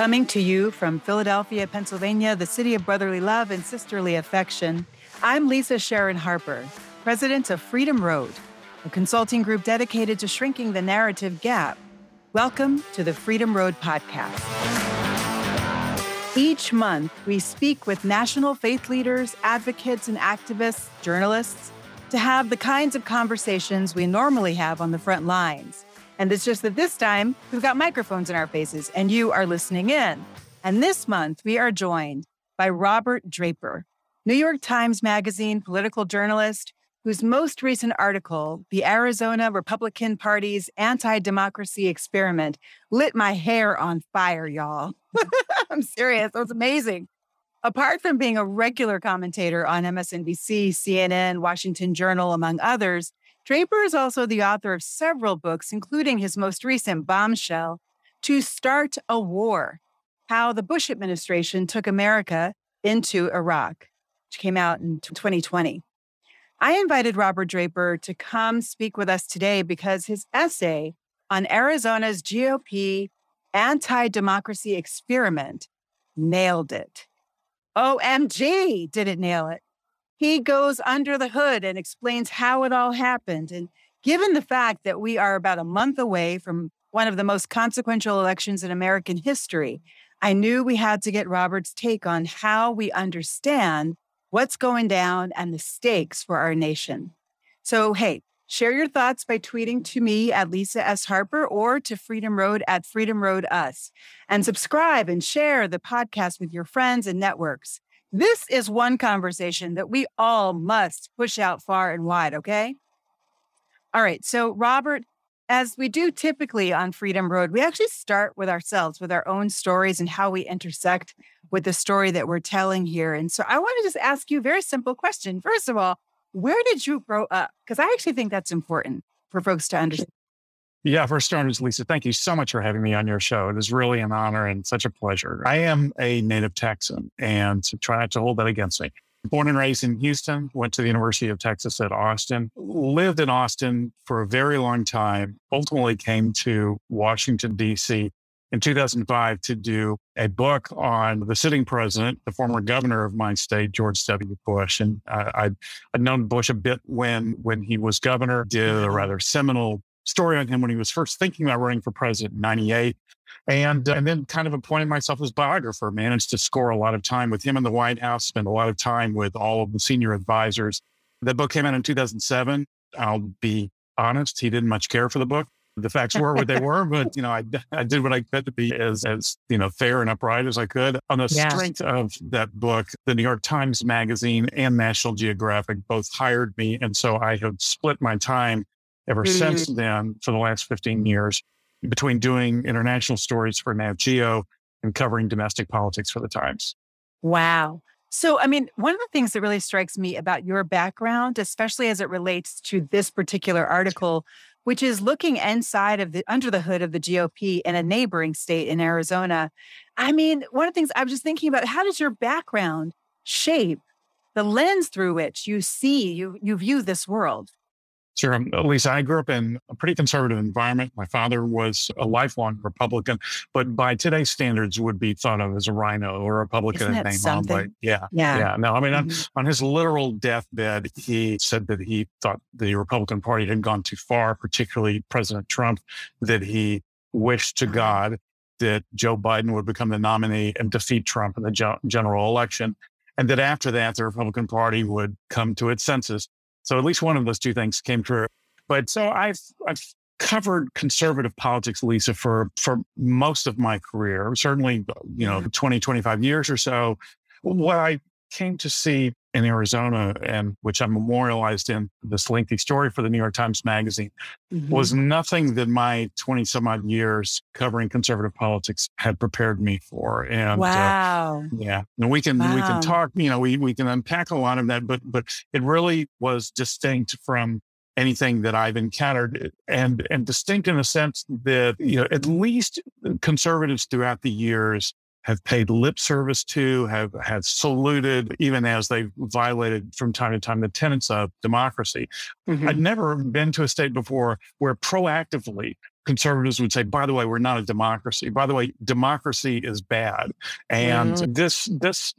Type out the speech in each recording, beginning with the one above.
Coming to you from Philadelphia, Pennsylvania, the city of brotherly love and sisterly affection, I'm Lisa Sharon Harper, president of Freedom Road, a consulting group dedicated to shrinking the narrative gap. Welcome to the Freedom Road podcast. Each month, we speak with national faith leaders, advocates, and activists, journalists, to have the kinds of conversations we normally have on the front lines. And it's just that this time, we've got microphones in our faces, and you are listening in. And this month, we are joined by Robert Draper, New York Times Magazine political journalist, whose most recent article, The Arizona Republican Party's Anti-Democracy Experiment, lit my hair on fire, y'all. I'm serious. That was amazing. Apart from being a regular commentator on MSNBC, CNN, Washington Journal, among others, Draper is also the author of several books, including his most recent bombshell, To Start a War, How the Bush Administration Took America into Iraq, which came out in 2020. I invited Robert Draper to come speak with us today because his essay on Arizona's GOP anti-democracy experiment nailed it. OMG, did it nail it? He goes under the hood and explains how it all happened. And given the fact that we are about a month away from one of the most consequential elections in American history, I knew we had to get Robert's take on how we understand what's going down and the stakes for our nation. So, hey, share your thoughts by tweeting to me at Lisa S. Harper or to Freedom Road at Freedom Road Us. And subscribe and share the podcast with your friends and networks. This is one conversation that we all must push out far and wide, okay? All right, so Robert, as we do typically on Freedom Road, we actually start with ourselves, with our own stories and how we intersect with the story that we're telling here. And so I want to just ask you a very simple question. First of all, where did you grow up? Because I actually think that's important for folks to understand. Yeah, for starters, Lisa, thank you so much for having me on your show. It is really an honor and such a pleasure. I am a native Texan, and try not to hold that against me. Born and raised in Houston, went to the University of Texas at Austin, lived in Austin for a very long time, ultimately came to Washington, D.C. in 2005 to do a book on the sitting president, the former governor of my state, George W. Bush. And I'd known Bush a bit when he was governor, did a rather seminal story on him when he was first thinking about running for president in 98. And then kind of appointed myself as biographer, managed to score a lot of time with him in the White House, spent a lot of time with all of the senior advisors. That book came out in 2007. I'll be honest, he didn't much care for the book. The facts were what they were, but, I did what I could to be as fair and upright as I could. On the strength of that book, the New York Times Magazine and National Geographic both hired me. And so I have split my time ever since then for the last 15 years between doing international stories for Nat Geo and covering domestic politics for the Times. Wow. So, one of the things that really strikes me about your background, especially as it relates to this particular article, which is looking inside of under the hood of the GOP in a neighboring state in Arizona. One of the things I was just thinking about, how does your background shape the lens through which you view this world? Sure. Lisa, I grew up in a pretty conservative environment. My father was a lifelong Republican, but by today's standards would be thought of as a rhino or a Republican in name only. Yeah. No, on his literal deathbed, he said that he thought the Republican Party had gone too far, particularly President Trump, that he wished to God that Joe Biden would become the nominee and defeat Trump in the general election. And that after that, the Republican Party would come to its senses. So at least one of those two things came true. But so I've covered conservative politics, Lisa, for most of my career, certainly, 20, 25 years or so. What I came to see in Arizona, and which I memorialized in this lengthy story for the New York Times Magazine, was nothing that my 20 some odd years covering conservative politics had prepared me for. And and we can talk, we can unpack a lot of that, but it really was distinct from anything that I've encountered, and distinct in the sense that, at least conservatives throughout the years have paid lip service to, have saluted, even as they've violated from time to time the tenets of democracy. I'd never been to a state before where proactively conservatives would say, by the way, we're not a democracy. By the way, democracy is bad. And this,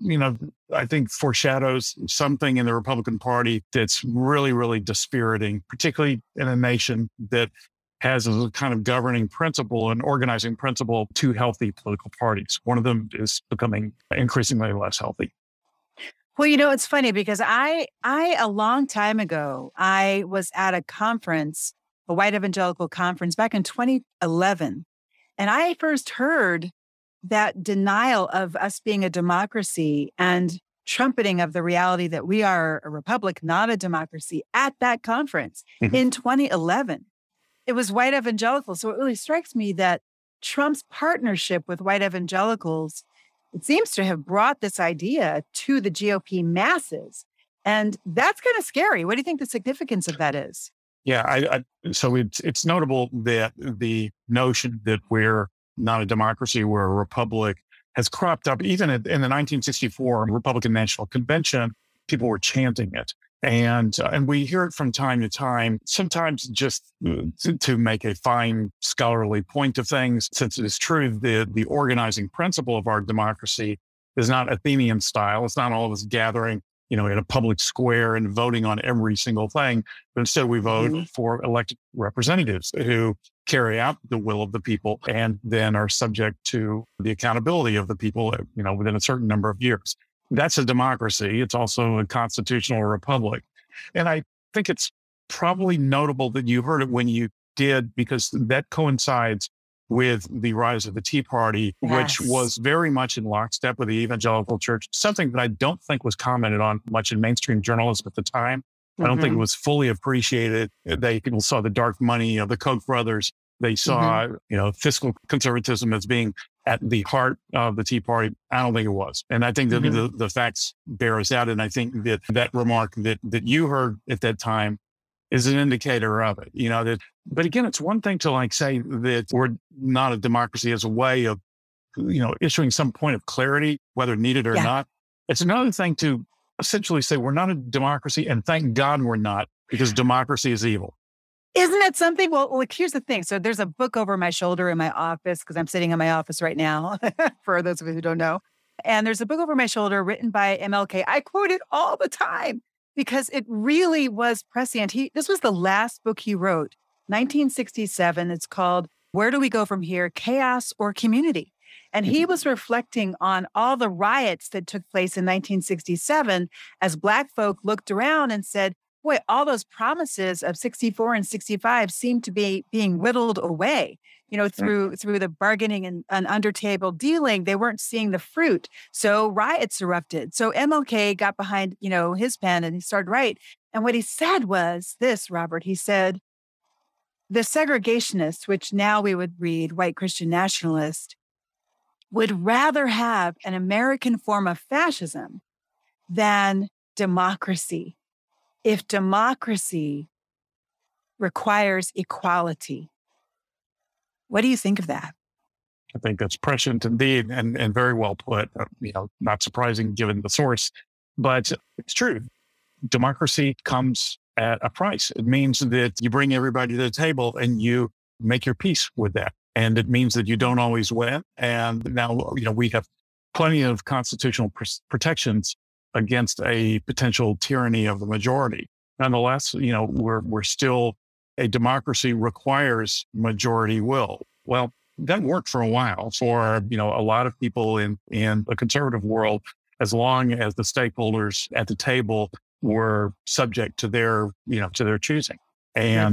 I think foreshadows something in the Republican Party that's really, really dispiriting, particularly in a nation that has as a kind of governing principle and organizing principle two healthy political parties. One of them is becoming increasingly less healthy. Well, it's funny because I a long time ago, I was at a conference, a white evangelical conference back in 2011. And I first heard that denial of us being a democracy and trumpeting of the reality that we are a republic, not a democracy, at that conference in 2011. It was white evangelicals. So it really strikes me that Trump's partnership with white evangelicals, it seems to have brought this idea to the GOP masses. And that's kind of scary. What do you think the significance of that is? Yeah, so it's notable that the notion that we're not a democracy, we're a republic, has cropped up. Even in the 1964 Republican National Convention, people were chanting it. And we hear it from time to time, sometimes just to make a fine scholarly point of things, since it is true the organizing principle of our democracy is not Athenian style. It's not all of us gathering, in a public square and voting on every single thing, but instead we vote for elected representatives who carry out the will of the people and then are subject to the accountability of the people, within a certain number of years. That's a democracy. It's also a constitutional republic. And I think it's probably notable that you heard it when you did, because that coincides with the rise of the Tea Party, which was very much in lockstep with the evangelical church, something that I don't think was commented on much in mainstream journalism at the time. I don't think it was fully appreciated. People saw the dark money of the Koch brothers. They saw, fiscal conservatism as being at the heart of the Tea Party. I don't think it was. And I think that the facts bear us out. And I think that remark that you heard at that time is an indicator of it, but again, it's one thing to say that we're not a democracy as a way of, issuing some point of clarity, whether needed or not. It's another thing to essentially say we're not a democracy, and thank God we're not, because democracy is evil. Isn't that something? Well, here's the thing. So there's a book over my shoulder in my office, because I'm sitting in my office right now, for those of you who don't know. And there's a book over my shoulder written by MLK. I quote it all the time because it really was prescient. This was the last book he wrote, 1967. It's called Where Do We Go From Here? Chaos or Community? And he was reflecting on all the riots that took place in 1967 as Black folk looked around and said, boy, all those promises of 64 and 65 seem to be being whittled away, through the bargaining and under-table dealing. They weren't seeing the fruit. So riots erupted. So MLK got behind, his pen and he started right. And what he said was this, Robert, he said, the segregationists, which now we would read white Christian nationalist, would rather have an American form of fascism than democracy. If democracy requires equality. What do you think of that? I think that's prescient indeed, and very well put. Not surprising given the source, but it's true. Democracy comes at a price. It means that you bring everybody to the table and you make your peace with that. And it means that you don't always win. And now, we have plenty of constitutional protections against a potential tyranny of the majority. Nonetheless, we're still, a democracy requires majority will. Well, that worked for a while for, a lot of people in the conservative world, as long as the stakeholders at the table were subject to their choosing. And,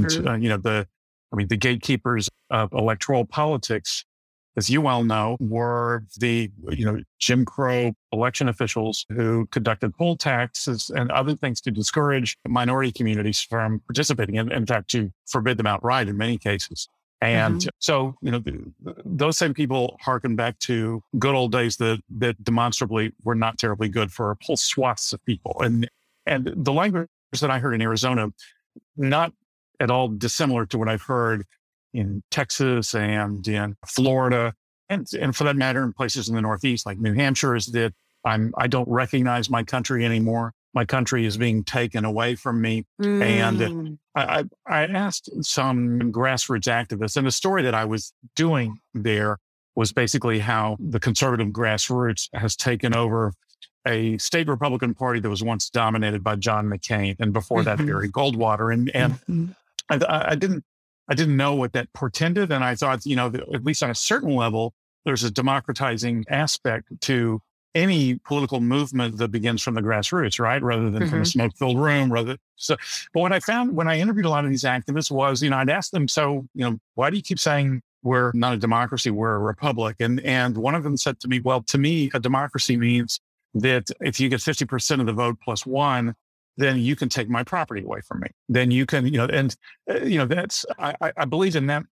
the gatekeepers of electoral politics, as you well know, were the, Jim Crow election officials who conducted poll taxes and other things to discourage minority communities from participating, in fact, to forbid them outright in many cases. And so, those same people harken back to good old days that demonstrably were not terribly good for whole swaths of people. And the language that I heard in Arizona, not at all dissimilar to what I've heard in Texas and in Florida, and for that matter, in places in the Northeast like New Hampshire, is that I don't recognize my country anymore. my country is being taken away from me. And I asked some grassroots activists, and the story that I was doing there was basically how the conservative grassroots has taken over a state Republican Party that was once dominated by John McCain, and before that, Barry Goldwater. And I didn't know what that portended, and I thought, at least on a certain level, there's a democratizing aspect to any political movement that begins from the grassroots, right? Rather than from a smoke-filled room. But what I found when I interviewed a lot of these activists was, I'd ask them, so, why do you keep saying we're not a democracy, we're a republic? And one of them said to me, well, to me, a democracy means that if you get 50% of the vote plus one, then you can take my property away from me. Then you can, that's, I believe in that,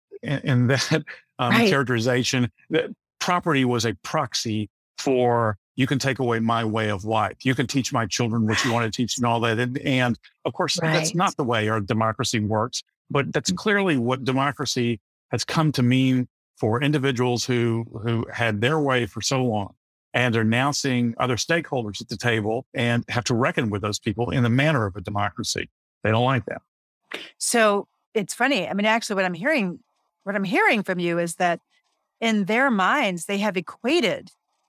characterization, that property was a proxy for, you can take away my way of life. You can teach my children what you want to teach and all that. And of course, that's not the way our democracy works, but that's clearly what democracy has come to mean for individuals who had their way for so long and are now seeing other stakeholders at the table and have to reckon with those people in the manner of a democracy. They don't like that. So it's funny. I mean, actually, what I'm hearing from you is that in their minds, they have equated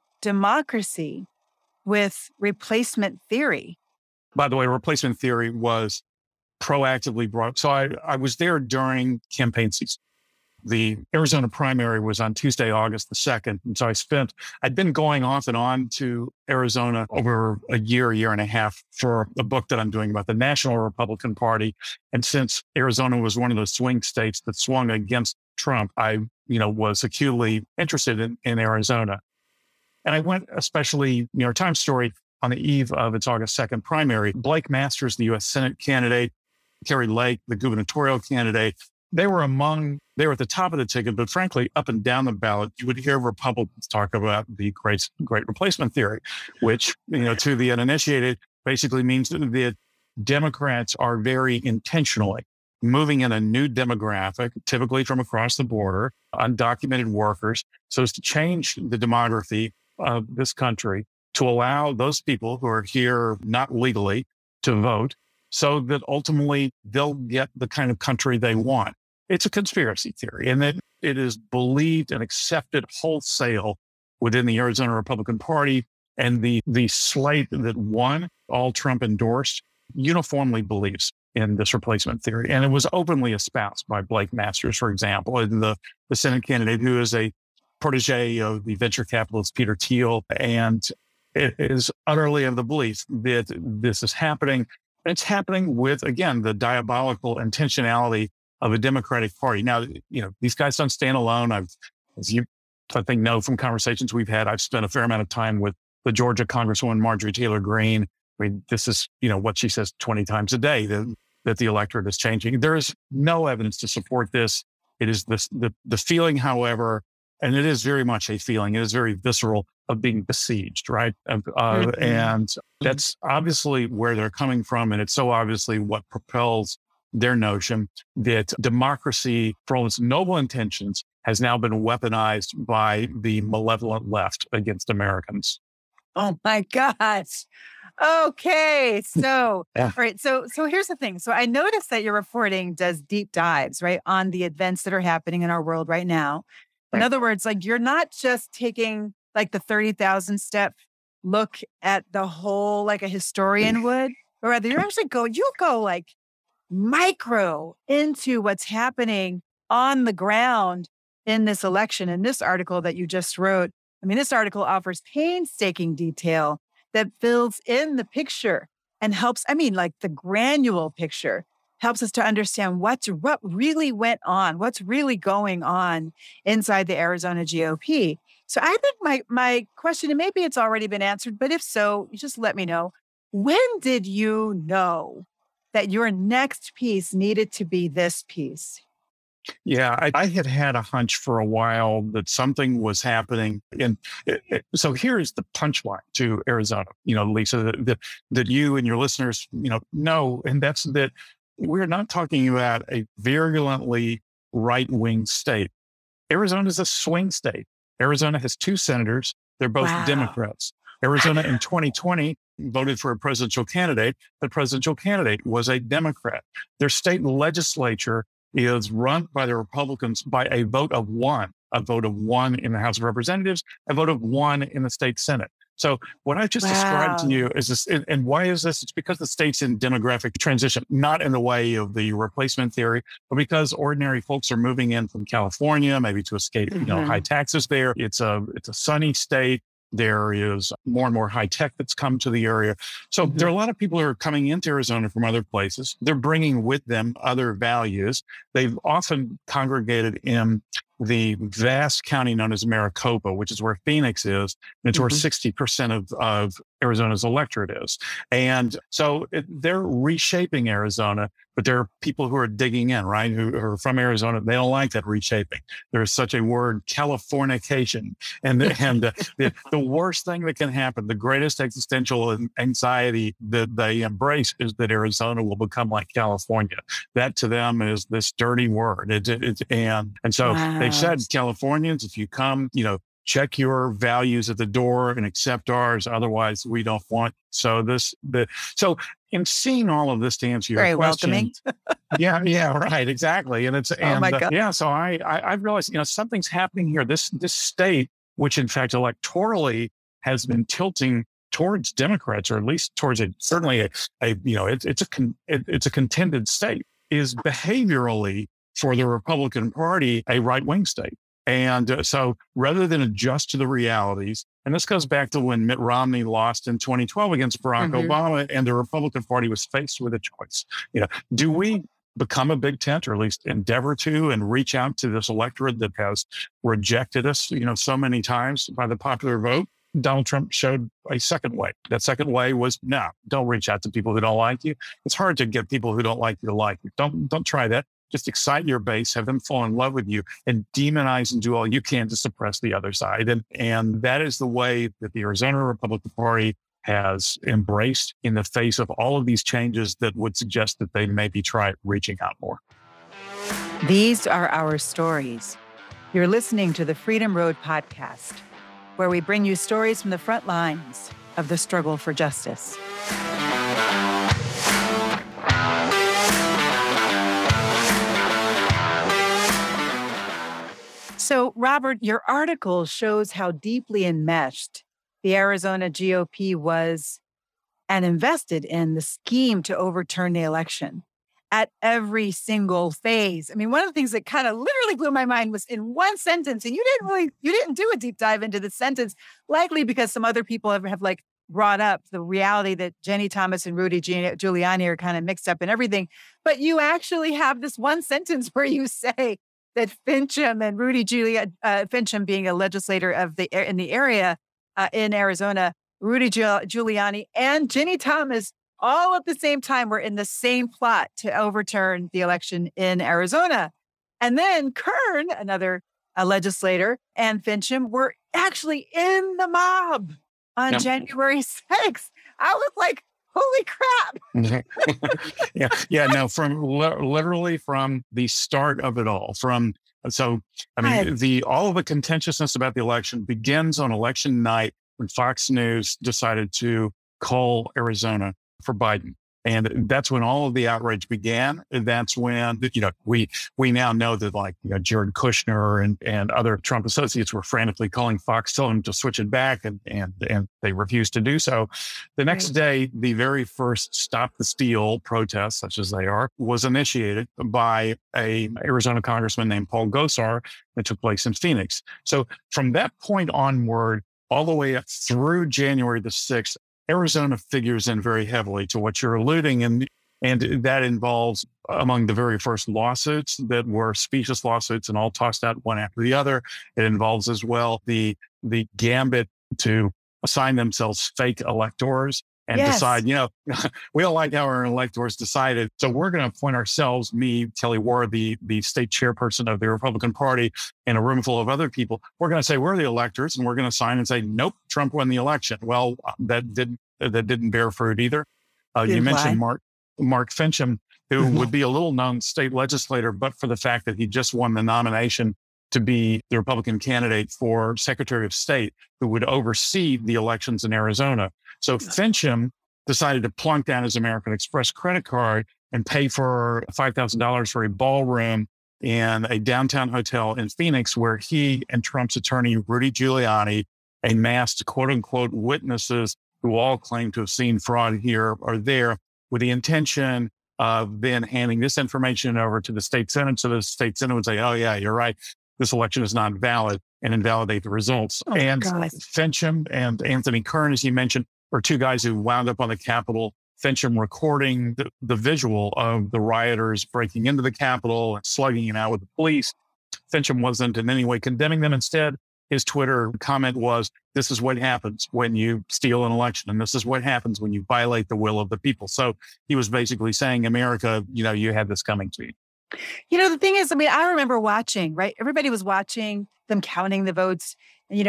democracy with replacement theory. By the way, replacement theory was proactively brought. So I was there during campaign season. The Arizona primary was on Tuesday, August the 2nd. And so I'd been going off and on to Arizona over a year and a half for a book that I'm doing about the National Republican Party. And since Arizona was one of those swing states that swung against Trump, I, was acutely interested in Arizona. And I went, especially New York Times story, on the eve of its August 2nd primary. Blake Masters, the U.S. Senate candidate, Kari Lake, the gubernatorial candidate, they were at the top of the ticket, but frankly, up and down the ballot, you would hear Republicans talk about the great replacement theory, which, to the uninitiated, basically means that Democrats are very intentionally moving in a new demographic, typically from across the border, undocumented workers, so as to change the demography of this country to allow those people who are here not legally to vote, so that ultimately they'll get the kind of country they want. It's a conspiracy theory, and that it is believed and accepted wholesale within the Arizona Republican Party, and the slate that won, all Trump endorsed, uniformly believes in this replacement theory. And it was openly espoused by Blake Masters, for example, and the Senate candidate, who is a protege of the venture capitalist Peter Thiel. And it is utterly of the belief that this is happening. It's happening with, again, the diabolical intentionality of a Democratic Party. Now, these guys don't stand alone. As you, I think, know from conversations we've had, I've spent a fair amount of time with the Georgia Congresswoman Marjorie Taylor Greene. I mean, this is, what she says 20 times a day, that the electorate is changing. There is no evidence to support this. It is the feeling, however, and it is very much a feeling, it is very visceral, of being besieged, right? And that's obviously where they're coming from. And it's so obviously what propels their notion that democracy, for all its noble intentions, has now been weaponized by the malevolent left against Americans. Oh my gosh. Okay. So, all right. So here's the thing. So I noticed that your reporting does deep dives, right, on the events that are happening in our world right now. In other words, like, you're not just taking like the 30,000 step look at the whole, like a historian would, or rather you go like micro into what's happening on the ground in this election. In this article that you just wrote, I mean, this article offers painstaking detail that fills in the picture and helps, like the granular picture, helps us to understand what really went on, what's really going on inside the Arizona GOP. So I think my question, and maybe it's already been answered, but if so, you just let me know. When did you know that your next piece needed to be this piece? Yeah, I had a hunch for a while that something was happening. And so here's the punchline to Arizona, Lisa, that you and your listeners, know, and that's that we're not talking about a virulently right-wing state. Arizona is a swing state. Arizona has two senators. They're both Democrats. Arizona in 2020 voted for a presidential candidate. The presidential candidate was a Democrat. Their state legislature is run by the Republicans by a vote of one in the House of Representatives, a vote of one in the state Senate. So what I just described to you is this, and why is this? It's because the state's in demographic transition, not in the way of the replacement theory, but because ordinary folks are moving in from California, maybe to escape, high taxes there. It's a sunny state. There is more and more high tech that's come to the area. So there are a lot of people who are coming into Arizona from other places. They're bringing with them other values. They've often congregated in the vast county known as Maricopa, which is where Phoenix is. And it's where 60% of Arizona's electorate is. And so they're reshaping Arizona, but there are people who are digging in, right? Who are from Arizona. They don't like that reshaping. There's such a word, Californication. And the worst thing that can happen, the greatest existential anxiety that they embrace is that Arizona will become like California. That to them is this dirty word. And so they've said, Californians, if you come, check your values at the door and accept ours. Otherwise, we don't want. So in seeing all of this, to answer your question, welcoming. yeah, right, exactly. And oh my God. So I've realized, something's happening here. This state, which in fact electorally has been tilting towards Democrats, or at least towards it's a contended state, is behaviorally for the Republican Party a right-wing state. And so rather than adjust to the realities, and this goes back to when Mitt Romney lost in 2012 against Barack Obama, and the Republican Party was faced with a choice. Do we become a big tent, or at least endeavor to, and reach out to this electorate that has rejected us, so many times by the popular vote? Donald Trump showed a second way. That second way was, no, don't reach out to people who don't like you. It's hard to get people who don't like you to like you. Don't try that. Just excite your base, have them fall in love with you, and demonize and do all you can to suppress the other side. And that is the way that the Arizona Republican Party has embraced in the face of all of these changes that would suggest that they maybe try reaching out more. These are our stories. You're listening to the Freedom Road podcast, where we bring you stories from the front lines of the struggle for justice. So, Robert, your article shows how deeply enmeshed the Arizona GOP was and invested in the scheme to overturn the election at every single phase. I mean, one of the things that kind of literally blew my mind was in one sentence, and you didn't do a deep dive into the sentence, likely because some other people have brought up the reality that Jenny Thomas and Rudy Giuliani are kind of mixed up in everything. But you actually have this one sentence where you say that Finchem and Rudy Finchem being a legislator in the area in Arizona, Rudy Giuliani and Jenny Thomas all at the same time were in the same plot to overturn the election in Arizona. And then Kern, another legislator, and Finchem were actually in the mob on January 6th. I was like, holy crap. No, from literally from the start of it all. All of the contentiousness about the election begins on election night when Fox News decided to call Arizona for Biden. And that's when all of the outrage began. And that's when, we now know that Jared Kushner and other Trump associates were frantically calling Fox, telling them to switch it back, and they refused to do so. The next day, the very first Stop the Steal protest, such as they are, was initiated by a Arizona congressman named Paul Gosar that took place in Phoenix. So from that point onward, all the way up through January the 6th, Arizona figures in very heavily to what you're alluding, and that involves, among the very first lawsuits that were specious lawsuits and all tossed out one after the other. It involves as well the gambit to assign themselves fake electors and decide, we don't like how our electors decided, so we're going to appoint ourselves, me, Kelly Ward, the state chairperson of the Republican Party, and a room full of other people. We're going to say we're the electors, and we're going to sign and say, nope, Trump won the election. Well, that didn't bear fruit either. You mentioned Mark Finchem, who would be a little known state legislator, but for the fact that he just won the nomination to be the Republican candidate for Secretary of State who would oversee the elections in Arizona. So Fincham decided to plunk down his American Express credit card and pay for $5,000 for a ballroom in a downtown hotel in Phoenix, where he and Trump's attorney, Rudy Giuliani, amassed quote unquote witnesses who all claim to have seen fraud here or there, with the intention of then handing this information over to the state Senate. So the state Senate would say, oh yeah, you're right, this election is not valid, and invalidate the results. And Fincham and Anthony Kern, as you mentioned, are two guys who wound up on the Capitol. Fincham recording the visual of the rioters breaking into the Capitol and slugging it out with the police. Fincham wasn't in any way condemning them. Instead, his Twitter comment was, this is what happens when you steal an election, and this is what happens when you violate the will of the people. So he was basically saying, America, you had this coming to you. The thing is, I remember watching, right? Everybody was watching them counting the votes,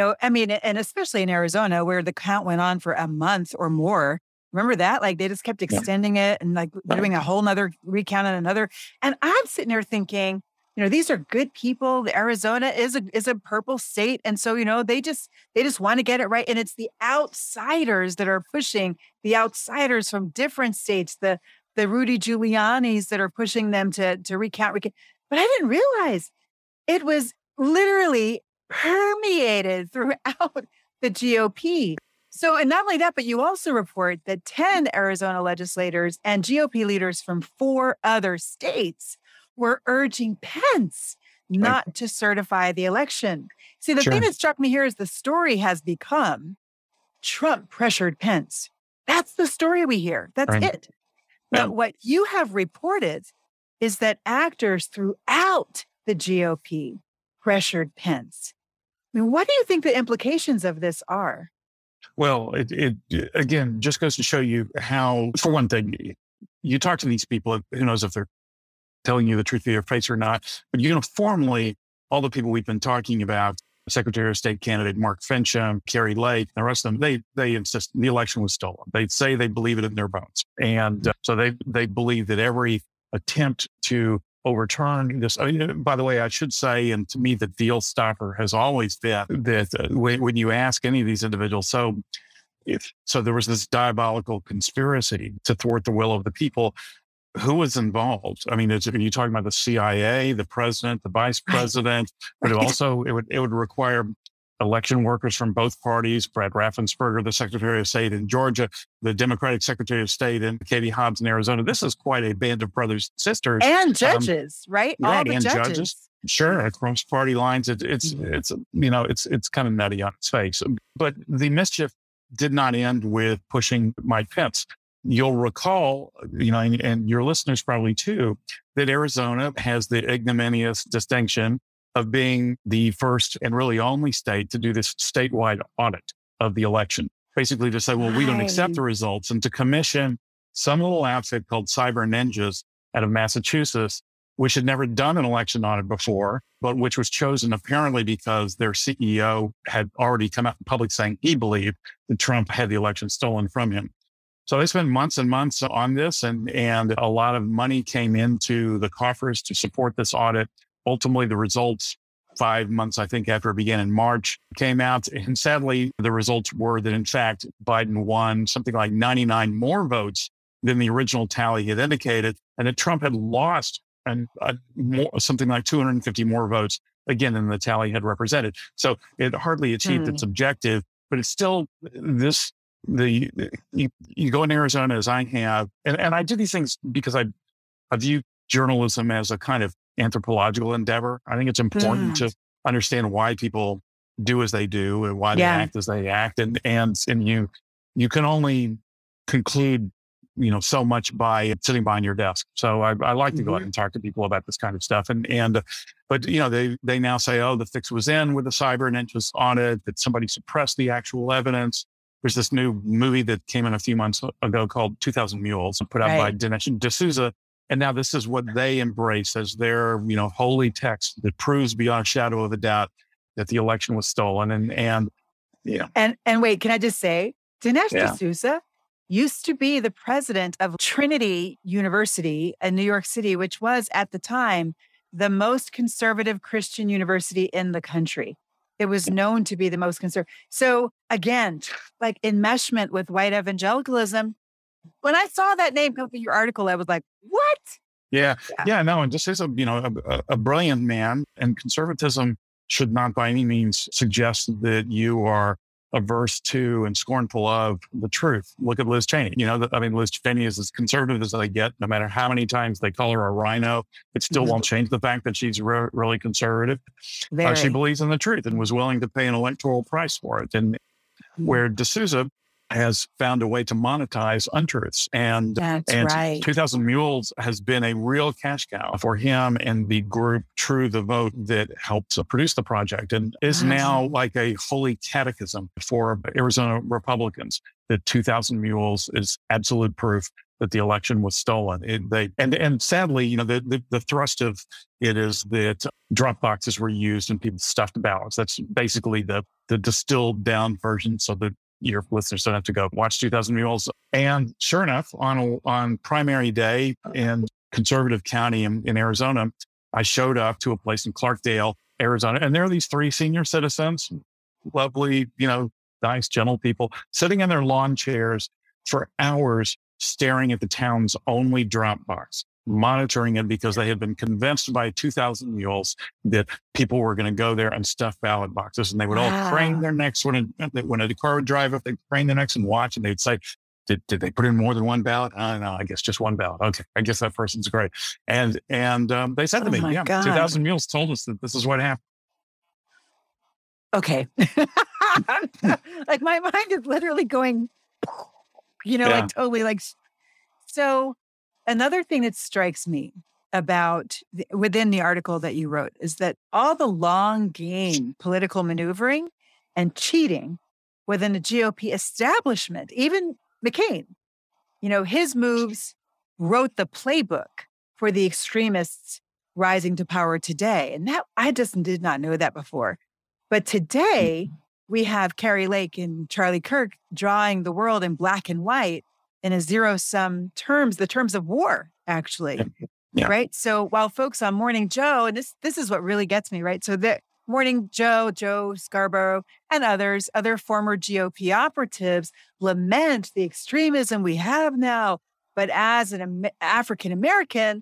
and especially in Arizona, where the count went on for a month or more. Remember that? Like, they just kept extending it and doing a whole nother recount and another. And I'm sitting there thinking, these are good people. Arizona is a purple state. And so, they just want to get it right. And it's the outsiders that are pushing, the outsiders from different states, the Rudy Giulianis that are pushing them to recount. But I didn't realize it was literally permeated throughout the GOP. So, and not only that, but you also report that 10 Arizona legislators and GOP leaders from 4 other states were urging Pence not to certify the election. See, the thing that struck me here is the story has become Trump pressured Pence. That's the story we hear. That's it. But what you have reported is that actors throughout the GOP pressured Pence. What do you think the implications of this are? Well, it again just goes to show you how, for one thing, you talk to these people, who knows if they're telling you the truth to your face or not, but uniformly, all the people we've been talking about, Secretary of State candidate Mark Fincham, Kari Lake, the rest of them, they insist the election was stolen. They say they believe it in their bones. And so they believe that every attempt to overturn this. By the way, I should say, and to me, the deal stopper has always been that when you ask any of these individuals, so there was this diabolical conspiracy to thwart the will of the people. Who was involved? Are you talking about the CIA, the president, the vice president? But also, it would require election workers from both parties, Brad Raffensperger, the Secretary of State in Georgia, the Democratic Secretary of State, and Katie Hobbs in Arizona. This is quite a band of brothers and sisters. And judges, right? All the judges. Sure, across party lines. It's kind of nutty on its face. But the mischief did not end with pushing Mike Pence. You'll recall, and your listeners probably too, that Arizona has the ignominious distinction of being the first and really only state to do this statewide audit of the election. Basically to say, well, we don't accept the results, and to commission some little outfit called Cyber Ninjas out of Massachusetts, which had never done an election audit before, but which was chosen apparently because their CEO had already come out in public saying he believed that Trump had the election stolen from him. So they spent months and months on this, and a lot of money came into the coffers to support this audit. Ultimately, the results 5 months, I think, after it began in March, came out. And sadly, the results were that, in fact, Biden won something like 99 more votes than the original tally had indicated, and that Trump had lost something like 250 more votes, again, than the tally had represented. So it hardly achieved its objective, but it's still this. You go in Arizona, as I have, and I do these things because I view journalism as a kind of anthropological endeavor. I think it's important to understand why people do as they do and why they act as they act, and you can only conclude so much by sitting behind your desk. So I like to go out and talk to people about this kind of stuff, but they now say, oh, the fix was in with the Cyber Ninjas audit, that somebody suppressed the actual evidence. There's this new movie that came in a few months ago called 2000 Mules, put out by Dinesh D'Souza. And now this is what they embrace as their, holy text that proves beyond a shadow of a doubt that the election was stolen. And wait, can I just say, Dinesh D'Souza used to be the president of Trinity University in New York City, which was at the time the most conservative Christian university in the country. It was known to be the most conservative. So again, like enmeshment with white evangelicalism. When I saw that name come from your article, I was like, what? Yeah. No, and this is a brilliant man, and conservatism should not by any means suggest that you are averse to and scornful of the truth. Look at Liz Cheney. Liz Cheney is as conservative as they get. No matter how many times they call her a rhino, it still won't change the fact that she's really conservative. She believes in the truth and was willing to pay an electoral price for it. And where D'Souza has found a way to monetize untruths. And 2000 Mules has been a real cash cow for him and the group True the Vote that helped produce the project, and is now like a holy catechism for Arizona Republicans that 2000 Mules is absolute proof that the election was stolen. And sadly, the thrust of it is that drop boxes were used and people stuffed ballots. That's basically the distilled down version, so that your listeners don't have to go watch 2000 Mules. And sure enough, on primary day in conservative county in Arizona, I showed up to a place in Clarkdale, Arizona, and there are these 3 senior citizens, lovely, nice, gentle people, sitting in their lawn chairs for hours, staring at the town's only drop box, monitoring it because they had been convinced by 2000 Mules that people were going to go there and stuff ballot boxes, and they would all crane their necks when a car would drive up. They'd crane their necks and watch, and they'd say, Did they put in more than one ballot? No, I guess just one ballot. Okay, I guess that person's great. And they said to me, 2000 Mules told us that this is what happened. Okay. Like my mind is literally going, like totally like. So another thing that strikes me about within the article that you wrote is that all the long game political maneuvering and cheating within the GOP establishment, even McCain, his moves wrote the playbook for the extremists rising to power today. And that I just did not know that before. But today we have Kari Lake and Charlie Kirk drawing the world in black and white in a zero-sum terms, the terms of war, actually, right? So while folks on Morning Joe, and this is what really gets me, right? So the Morning Joe Scarborough, and other former GOP operatives lament the extremism we have now. But as an African-American,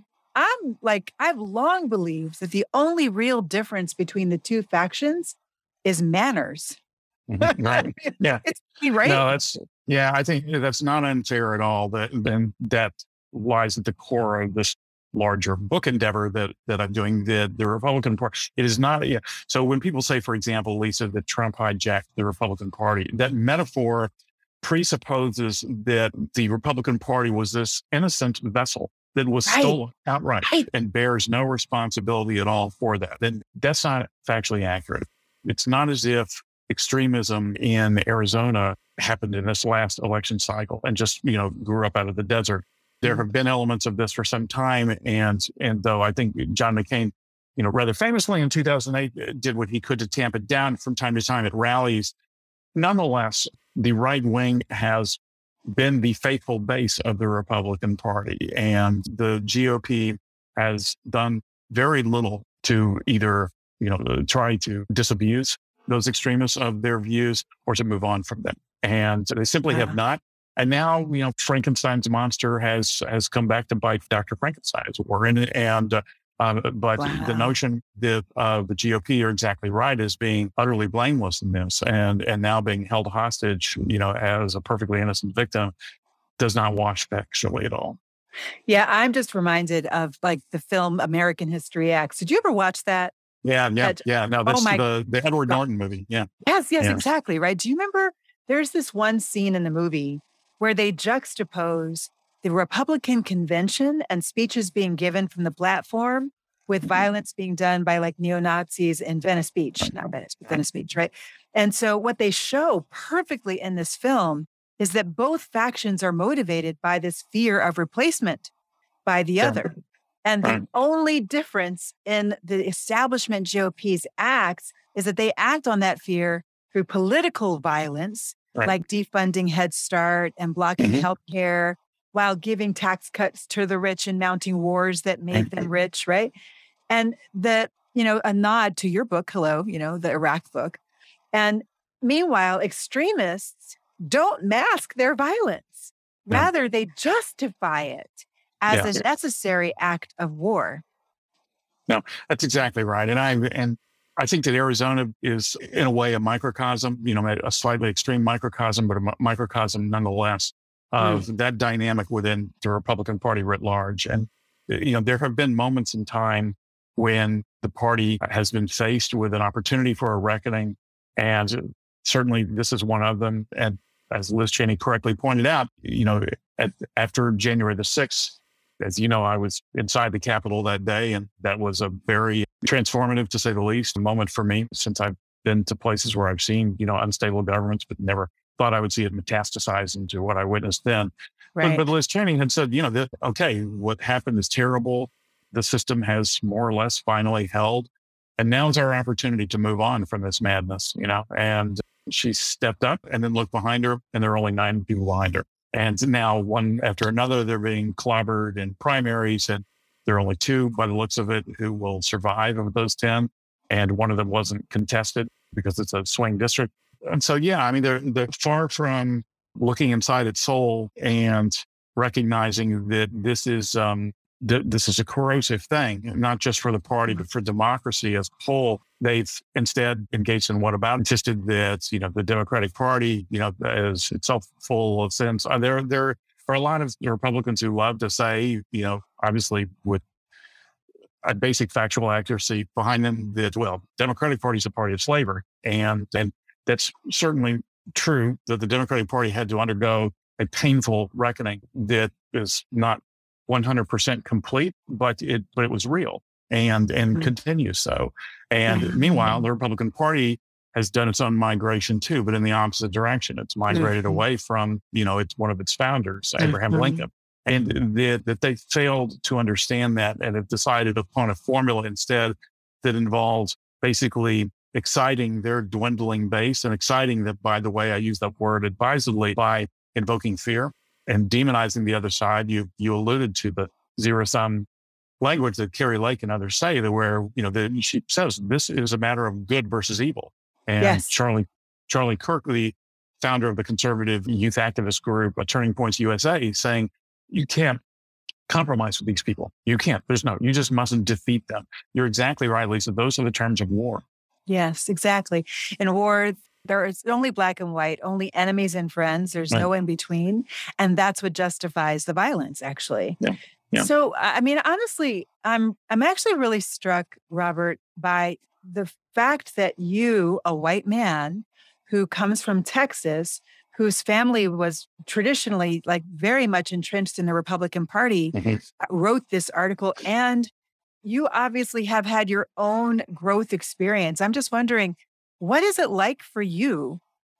I've long believed that the only real difference between the two factions is manners. Right. Yeah. It's right. No, I think that's not unfair at all. That lies at the core of this larger book endeavor that I'm doing, the Republican Party. It is not. Yeah. So when people say, for example, Lisa, that Trump hijacked the Republican Party, that metaphor presupposes that the Republican Party was this innocent vessel that was stolen outright and bears no responsibility at all for that. Then that's not factually accurate. It's not as if extremism in Arizona happened in this last election cycle and just, grew up out of the desert. There have been elements of this for some time. And though I think John McCain, rather famously in 2008 did what he could to tamp it down from time to time at rallies, nonetheless, the right wing has been the faithful base of the Republican Party. And the GOP has done very little to either, try to disabuse those extremists of their views or to move on from them. And they simply have not. And now, Frankenstein's monster has come back to bite Dr. Frankenstein, as it were. The notion that the GOP are exactly right as being utterly blameless in this and now being held hostage, as a perfectly innocent victim does not wash factually at all. Yeah, I'm just reminded of the film American History X. Did you ever watch that? Yeah. No, that's the Edward Norton movie. Yeah. Yes, exactly. Right. Do you remember there's this one scene in the movie where they juxtapose the Republican convention and speeches being given from the platform with violence being done by neo-Nazis in Venice Beach, not Venice, but Venice Beach, right? And so what they show perfectly in this film is that both factions are motivated by this fear of replacement by the other. And the only difference in the establishment GOP's acts is that they act on that fear through political violence, like defunding Head Start and blocking healthcare, while giving tax cuts to the rich and mounting wars that made them rich, right? And that, a nod to your book, Hello, the Iraq book. And meanwhile, extremists don't mask their violence. Rather, they justify it as a necessary act of war. No, that's exactly right. And I think that Arizona is, in a way, a microcosm, a slightly extreme microcosm, but a microcosm nonetheless of that dynamic within the Republican Party writ large. And, there have been moments in time when the party has been faced with an opportunity for a reckoning. And certainly this is one of them. And as Liz Cheney correctly pointed out, after January the 6th, as you know, I was inside the Capitol that day, and that was a very transformative, to say the least, moment for me, since I've been to places where I've seen, unstable governments, but never thought I would see it metastasize into what I witnessed then. Right. But Liz Cheney had said, okay, what happened is terrible. The system has more or less finally held. And now's our opportunity to move on from this madness, and she stepped up and then looked behind her, and there are only 9 people behind her. And now one after another, they're being clobbered in primaries, and there are only 2 by the looks of it who will survive of those 10. And one of them wasn't contested because it's a swing district. And so, they're far from looking inside its soul and recognizing that this is a corrosive thing, not just for the party, but for democracy as a whole. They've instead engaged in insisted that, the Democratic Party, is itself full of sins. There are a lot of Republicans who love to say, obviously with a basic factual accuracy behind them, that, Democratic Party is a party of slavery. And that's certainly true, that the Democratic Party had to undergo a painful reckoning that is not 100% complete, but it was real and continues so. And meanwhile, the Republican Party has done its own migration too, but in the opposite direction. It's migrated away from, it's one of its founders, Abraham Lincoln, and that they failed to understand that and have decided upon a formula instead that involves basically exciting their dwindling base, and exciting that, by the way, I use that word advisedly, by invoking fear and demonizing the other side. You alluded to the zero-sum language that Carrie Lake and others say, that where, she says this is a matter of good versus evil. And Charlie Kirk, the founder of the conservative youth activist group, Turning Points USA, saying, you can't compromise with these people. You can't. You just mustn't defeat them. You're exactly right, Lisa. Those are the terms of war. Yes, exactly. In war, there is only black and white, only enemies and friends. There's no in between. And that's what justifies the violence, actually. Yeah. Yeah. So, honestly, I'm actually really struck, Robert, by the fact that you, a white man who comes from Texas, whose family was traditionally very much entrenched in the Republican Party, wrote this article. And you obviously have had your own growth experience. I'm just wondering, what is it like for you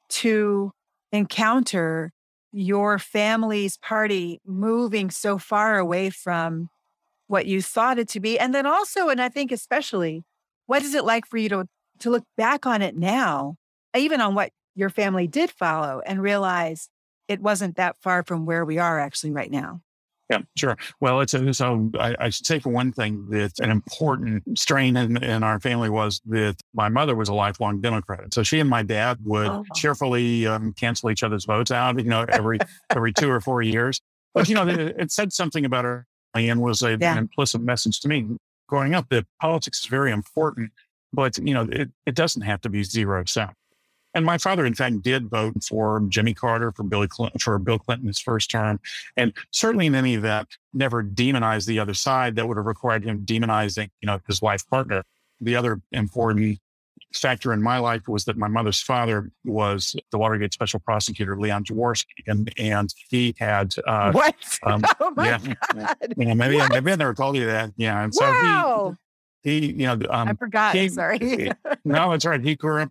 to encounter your family's party moving so far away from what you thought it to be? And then also, and I think especially, what is it like for you to look back on it now, even on what your family did follow, and realize it wasn't that far from where we are actually right now? Yeah, sure. Well, I should say, for one thing, that an important strain in our family was that my mother was a lifelong Democrat. So she and my dad would cheerfully cancel each other's votes out, every 2 or 4 years. But, it said something about her, and was an implicit message to me growing up that politics is very important, but, it doesn't have to be zero-sum. And my father, in fact, did vote for Jimmy Carter, for Bill Clinton his first term. And certainly in any event, never demonized the other side. That would have required him demonizing, his life partner. The other important factor in my life was that my mother's father was the Watergate special prosecutor, Leon Jaworski. And he had... what? Oh my God. Maybe I never told you that. Yeah. And wow. So he, I forgot. Sorry. No, that's right. He grew up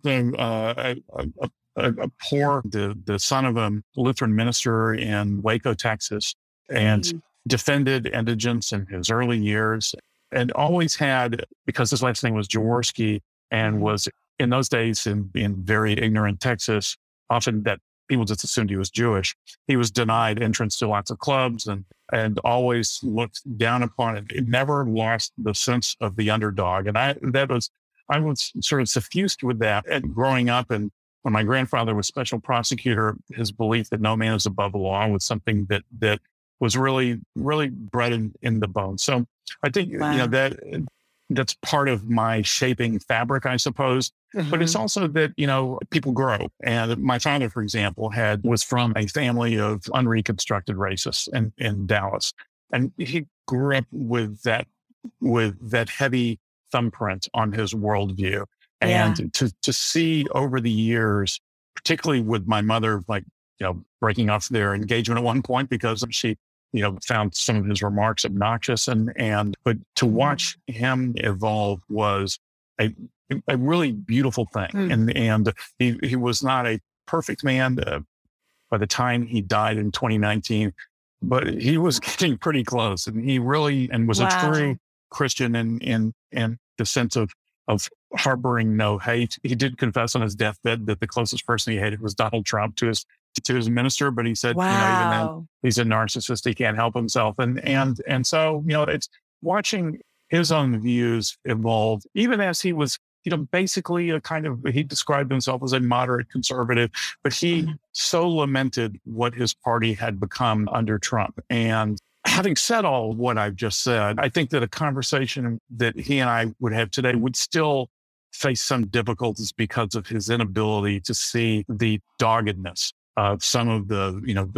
a poor, the son of a Lutheran minister in Waco, Texas, and defended indigence in his early years, and always had, because his last name was Jaworski, and was in those days in very ignorant Texas, often that people just assumed he was Jewish. He was denied entrance to lots of clubs and always looked down upon it. It never lost the sense of the underdog. And I was sort of suffused with that and growing up. And when my grandfather was special prosecutor, his belief that no man is above the law was something that was really, really bred in the bone. So I think, that's part of my shaping fabric, I suppose. Mm-hmm. But it's also that, people grow. And my father, for example, was from a family of unreconstructed racists in Dallas. And he grew up with that heavy thumbprint on his worldview. And to see over the years, particularly with my mother, breaking off their engagement at one point because she found some of his remarks obnoxious but to watch him evolve was a really beautiful thing. And he was not a perfect man by the time he died in 2019, but he was getting pretty close. And he really, was a true Christian in the sense of harboring no hate. He did confess on his deathbed that the closest person he hated was Donald Trump to his minister, but he said, even then, he's a narcissist. He can't help himself. And so, it's watching his own views evolve, even as he was, basically he described himself as a moderate conservative, but he so lamented what his party had become under Trump. And having said all of what I've just said, I think that a conversation that he and I would have today would still face some difficulties because of his inability to see the doggedness of some of the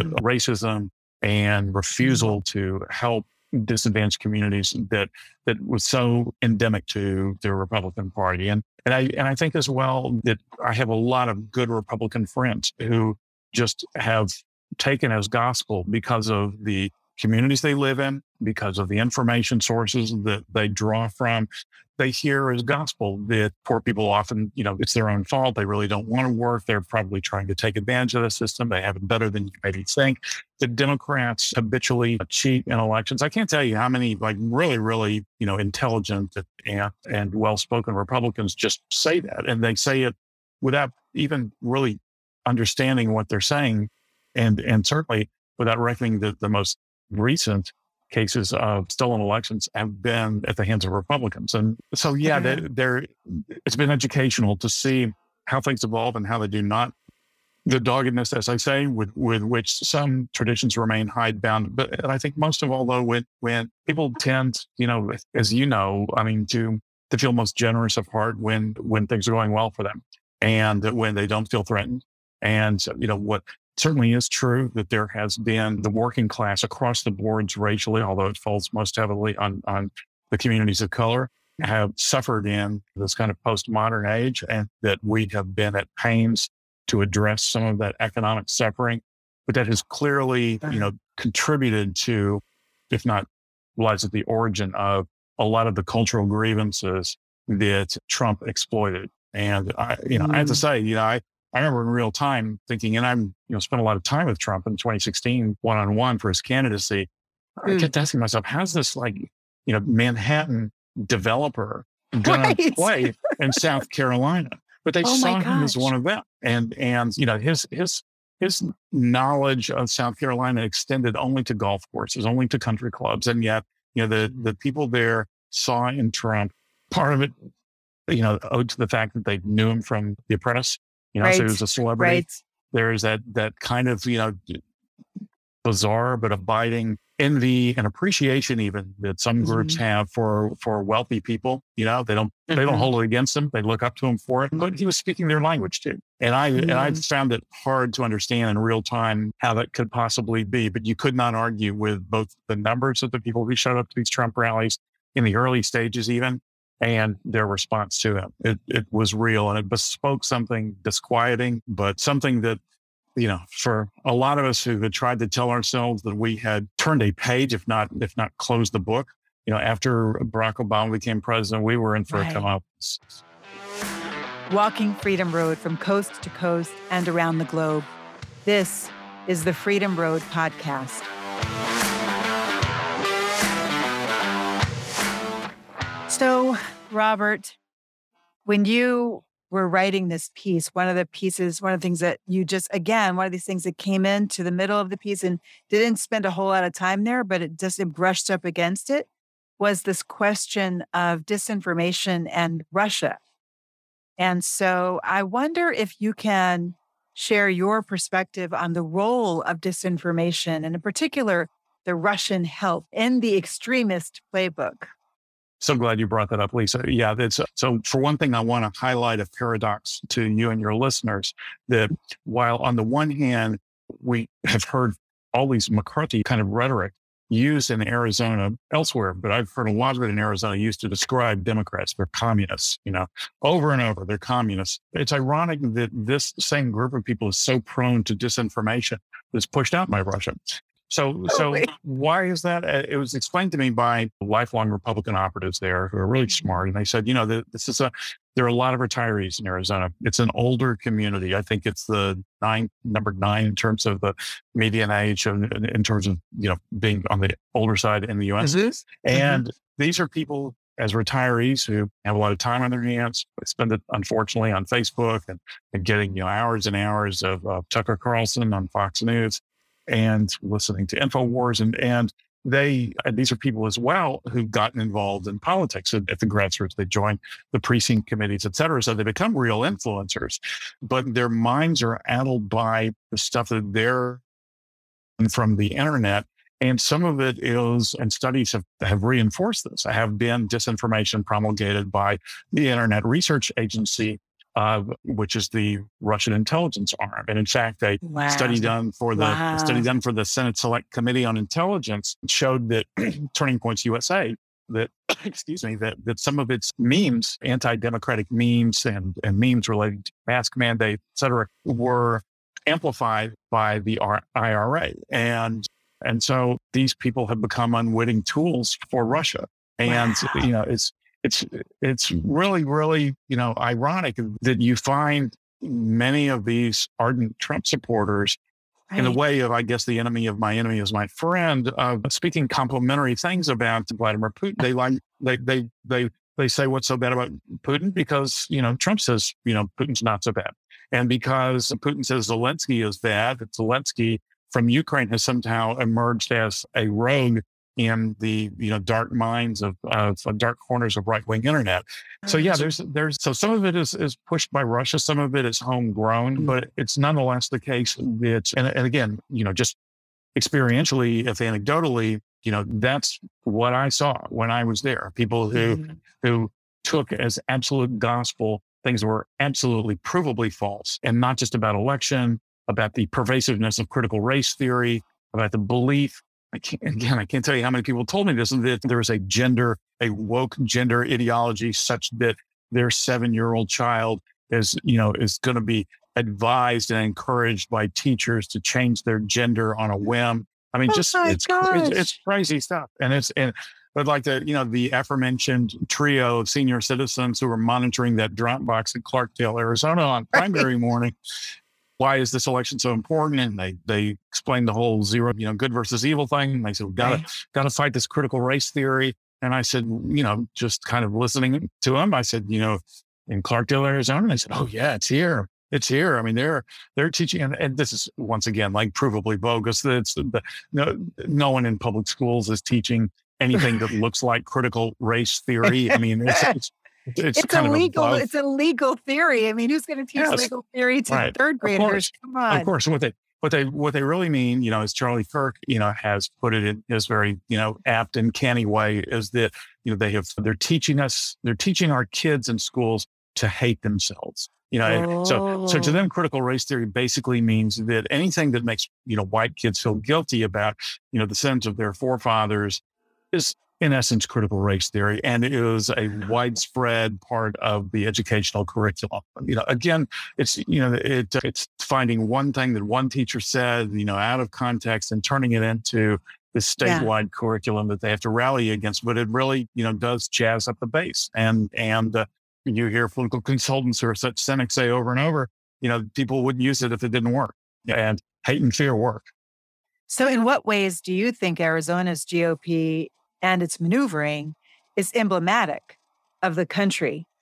racism and refusal to help disadvantaged communities that was so endemic to the Republican Party. And I think as well that I have a lot of good Republican friends who just have taken as gospel because of the communities they live in, because of the information sources that they draw from. They hear as gospel that poor people often, it's their own fault. They really don't want to work. They're probably trying to take advantage of the system. They have it better than you maybe think. The Democrats habitually cheat in elections. I can't tell you how many really, really, intelligent and well-spoken Republicans just say that. And they say it without even really understanding what they're saying. And certainly without reckoning that the most recent cases of stolen elections have been at the hands of Republicans. And so, it's been educational to see how things evolve and how they do not. The doggedness, as I say, with which some traditions remain hidebound. But I think most of all, though, when people tend, as to feel most generous of heart when things are going well for them and when they don't feel threatened. And, what certainly is true that there has been the working class across the boards racially, although it falls most heavily on the communities of color, have suffered in this kind of postmodern age, and that we have been at pains to address some of that economic suffering. But that has clearly, contributed to, if not lies at the origin of a lot of the cultural grievances that Trump exploited. And I have to say, I remember in real time thinking, and I'm, spent a lot of time with Trump in 2016, one-on-one for his candidacy. I kept asking myself, how's this Manhattan developer going to play in South Carolina? But they saw him as one of them. And his knowledge of South Carolina extended only to golf courses, only to country clubs. And yet, the people there saw in Trump part of it, owed to the fact that they knew him from The Apprentice. So he was a celebrity. Right. There's that kind of, bizarre but abiding envy and appreciation even that some groups have for wealthy people. They don't hold it against them. They look up to him for it. But he was speaking their language too. And I found it hard to understand in real time how that could possibly be. But you could not argue with both the numbers of the people who showed up to these Trump rallies in the early stages even, and their response to him. It was real, and it bespoke something disquieting, but something that, for a lot of us who had tried to tell ourselves that we had turned a page, if not closed the book, after Barack Obama became president, we were in for a comeuppance. Walking Freedom Road from coast to coast and around the globe. This is the Freedom Road Podcast. So, Robert, when you were writing this piece, one of the things that you just, again, one of these things that came into the middle of the piece and didn't spend a whole lot of time there, but it brushed up against it, was this question of disinformation and Russia. And so I wonder if you can share your perspective on the role of disinformation, and in particular, the Russian help in the extremist playbook. So glad you brought that up, Lisa. Yeah, so for one thing, I want to highlight a paradox to you and your listeners that while on the one hand, we have heard all these McCarthy kind of rhetoric used in Arizona elsewhere, but I've heard a lot of it in Arizona used to describe Democrats. They're communists, over and over, they're communists. It's ironic that this same group of people is so prone to disinformation that's pushed out by Russia. So why is that? It was explained to me by lifelong Republican operatives there who are really smart. And they said, there are a lot of retirees in Arizona. It's an older community. I think it's the number 9 in terms of the median age, in terms of, being on the older side in the U.S. And these are people as retirees who have a lot of time on their hands. They spend it, unfortunately, on Facebook and getting, hours and hours of Tucker Carlson on Fox News and listening to InfoWars. And these are people as well who've gotten involved in politics at the grassroots. They join the precinct committees, et cetera. So they become real influencers, but their minds are addled by the stuff that they're from the internet. And some of it is, and studies have reinforced this, have been disinformation promulgated by the Internet Research Agency, which is the Russian intelligence arm. And in fact, a study done for the Senate Select Committee on Intelligence showed that Turning Points USA, that some of its memes, anti-democratic memes and memes related to mask mandate, et cetera, were amplified by the IRA. And so these people have become unwitting tools for Russia. And, it's really, really, ironic that you find many of these ardent Trump supporters in the way of, I guess, the enemy of my enemy is my friend, speaking complimentary things about Vladimir Putin. They say what's so bad about Putin because, Trump says, Putin's not so bad. And because Putin says Zelensky is bad, that Zelensky from Ukraine has somehow emerged as a rogue in the dark minds of dark corners of right-wing internet. So there's some of it is pushed by Russia, some of it is homegrown, but it's nonetheless the case that, and again, just experientially, if anecdotally, that's what I saw when I was there. People who took as absolute gospel things that were absolutely provably false, and not just about election, about the pervasiveness of critical race theory, about the belief. I can't tell you how many people told me this, that there is a woke gender ideology such that their 7-year-old child is going to be advised and encouraged by teachers to change their gender on a whim. I mean, it's crazy stuff. But like the aforementioned trio of senior citizens who were monitoring that drop box in Clarkdale, Arizona on primary morning. Why is this election so important? And they explained the whole zero, good versus evil thing. And they said, we got to fight this critical race theory. And I said, just kind of listening to them, I said, in Clarkdale, Arizona, and they said, oh yeah, it's here. It's here. I mean, they're teaching, and this is once again like provably bogus. No one in public schools is teaching anything that looks like critical race theory. I mean, it's kind illegal. It's a legal theory. I mean, who's going to teach legal theory to third graders? Come on. Of course. What they really mean, as Charlie Kirk, has put it in his very, apt and canny way, is that, they're teaching our kids in schools to hate themselves. So to them, critical race theory basically means that anything that makes, white kids feel guilty about, the sins of their forefathers is in essence critical race theory. And it is a widespread part of the educational curriculum. Again, it's finding one thing that one teacher said, out of context and turning it into this statewide curriculum that they have to rally against. But it really, does jazz up the base. And you hear political consultants who are such cynics say over and over, people wouldn't use it if it didn't work. And hate and fear work. So in what ways do you think Arizona's GOP and its maneuvering is emblematic of the country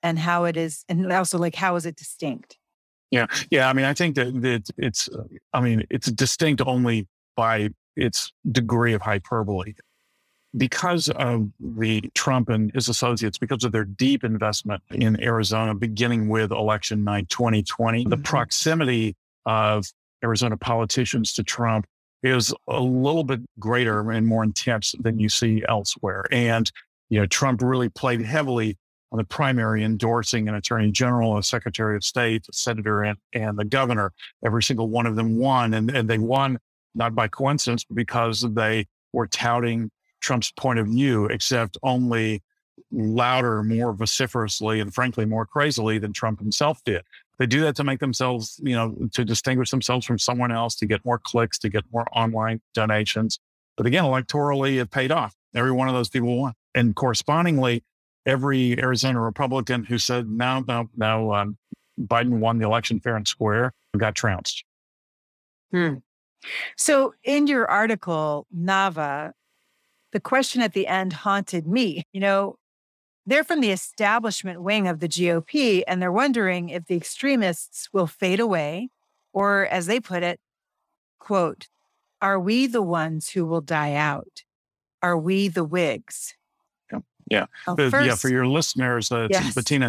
and how it is, and also like, how is it distinct? Yeah. I mean, I think that it's distinct only by its degree of hyperbole. Because of the Trump and his associates, because of their deep investment in Arizona, beginning with election night 2020, the proximity of Arizona politicians to Trump is a little bit greater and more intense than you see elsewhere. And, Trump really played heavily on the primary, endorsing an attorney general, a secretary of state, a senator, and the governor. Every single one of them won. And they won not by coincidence, but because they were touting Trump's point of view, except only louder, more vociferously, and frankly, more crazily than Trump himself did. They do that to make themselves, to distinguish themselves from someone else, to get more clicks, to get more online donations. But again, electorally, it paid off. Every one of those people won. And correspondingly, every Arizona Republican who said, no, Biden won the election fair and square, got trounced. So in your article, Nava, the question at the end haunted me. They're from the establishment wing of the GOP, and they're wondering if the extremists will fade away, or as they put it, quote, are we the ones who will die out? Are we the Whigs? Yeah. For your listeners, yes. Bettina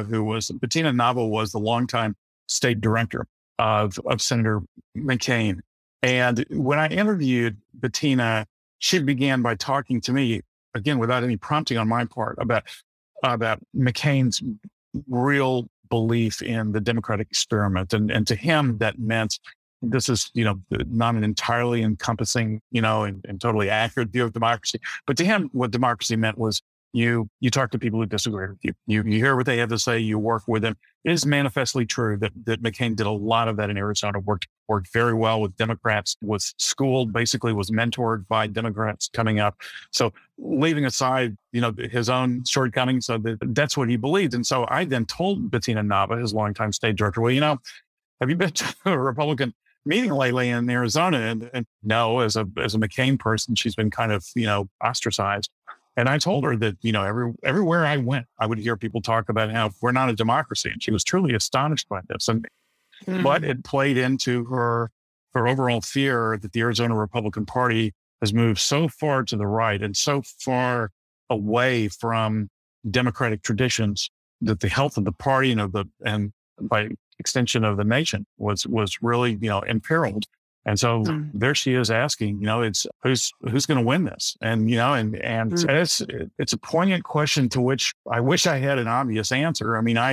Nava was the longtime state director of Senator McCain. And when I interviewed Bettina, she began by talking to me, again, without any prompting on my part, about McCain's real belief in the democratic experiment. And to him, that meant this is, not an entirely encompassing, and totally accurate view of democracy. But to him, what democracy meant was you talk to people who disagree with you. You hear what they have to say, you work with them. It is manifestly true that McCain did a lot of that in Arizona, worked very well with Democrats, was schooled, basically was mentored by Democrats coming up. So leaving aside, his own shortcomings, so that's what he believed. And so I then told Bettina Nava, his longtime state director, well, have you been to a Republican meeting lately in Arizona? And no, as a McCain person, she's been kind of, ostracized. And I told her that, everywhere I went, I would hear people talk about how we're not a democracy. And she was truly astonished by this. But it played into her overall fear that the Arizona Republican Party has moved so far to the right and so far away from democratic traditions that the health of the party and by extension of the nation was really, imperiled. And so there she is asking, it's who's going to win this? And, it's a poignant question to which I wish I had an obvious answer. I mean, I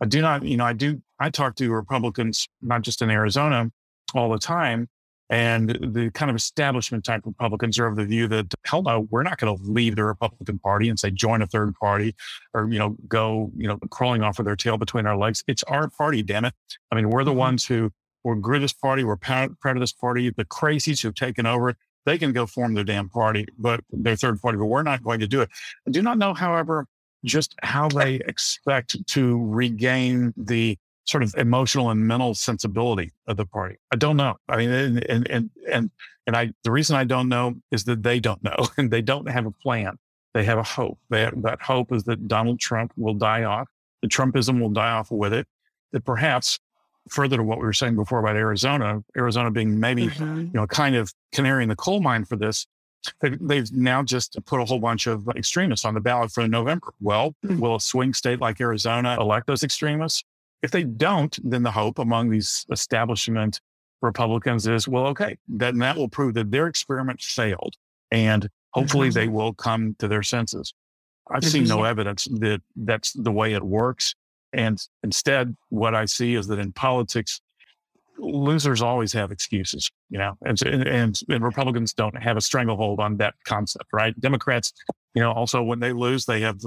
talk to Republicans, not just in Arizona, all the time. And the kind of establishment type Republicans are of the view that, hell no, we're not going to leave the Republican Party and say, join a third party or, go, crawling off with their tail between our legs. It's our party, damn it. I mean, we're the ones who grew this party. We're proud of this party. The crazies who've taken over it, they can go form their damn party, but their third party, but we're not going to do it. I do not know, however, just how they expect to regain the sort of emotional and mental sensibility of the party. I don't know. I mean, the reason I don't know is that they don't know, and they don't have a plan. They have a hope. That hope is that Donald Trump will die off. The Trumpism will die off with it. That perhaps, further to what we were saying before about Arizona being maybe, kind of canary in the coal mine for this, they've now just put a whole bunch of extremists on the ballot for November. Well, will a swing state like Arizona elect those extremists? If they don't, then the hope among these establishment Republicans is, well, okay, then that will prove that their experiment failed. And hopefully they will come to their senses. I've seen no evidence that that's the way it works. And instead, what I see is that in politics, losers always have excuses, and Republicans don't have a stranglehold on that concept, right? Democrats, also when they lose, they have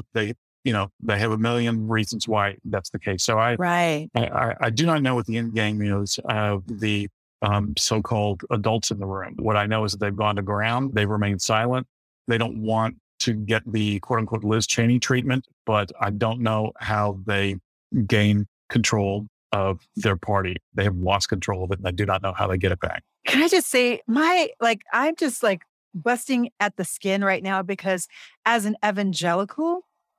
a million reasons why that's the case. So I do not know what the end game is of the so-called adults in the room. What I know is that they've gone to ground. They've remained silent. They don't want to get the quote unquote Liz Cheney treatment, but I don't know how they gain control of their party. They have lost control of it, and I do not know how they get it back. Can I just say, I'm just busting at the skin right now, because as an evangelical,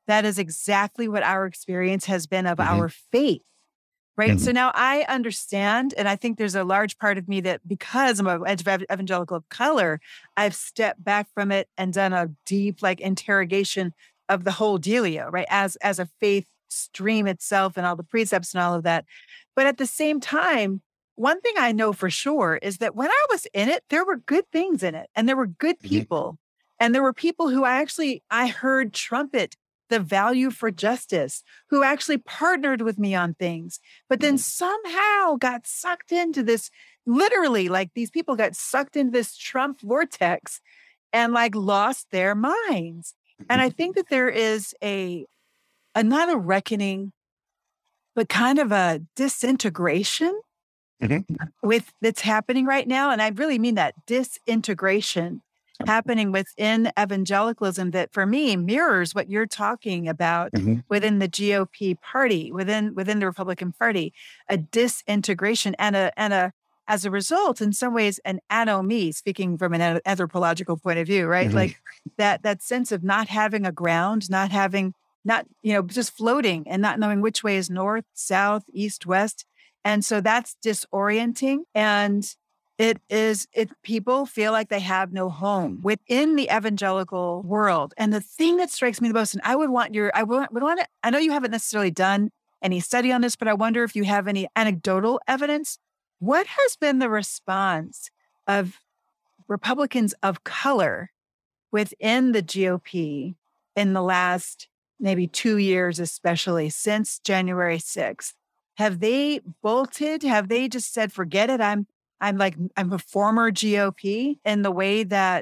that is exactly what our experience has been of our faith. Right. So now I understand, and I think there's a large part of me that because I'm an evangelical of color, I've stepped back from it and done a deep interrogation of the whole dealio, right? As a faith stream itself and all the precepts and all of that. But at the same time, one thing I know for sure is that when I was in it, there were good things in it, and there were good people, and there were people who I heard trumpet the value for justice, who actually partnered with me on things, but then somehow got sucked into this, literally, these people got sucked into this Trump vortex and lost their minds. And I think that there is not a reckoning, but kind of a disintegration with that's happening right now. And I really mean that disintegration happening within evangelicalism that for me mirrors what you're talking about within the GOP party, within the Republican Party, a disintegration and a as a result, in some ways, an anomie, speaking from an anthropological point of view, right? That sense of not having a ground, just floating and not knowing which way is north, south, east, west. And so that's disorienting. And people feel like they have no home within the evangelical world. And the thing that strikes me the most, and I know you haven't necessarily done any study on this, but I wonder if you have any anecdotal evidence. What has been the response of Republicans of color within the GOP in the last maybe 2 years, especially since January 6th? Have they bolted? Have they just said, forget it? I'm a former GOP in the way that,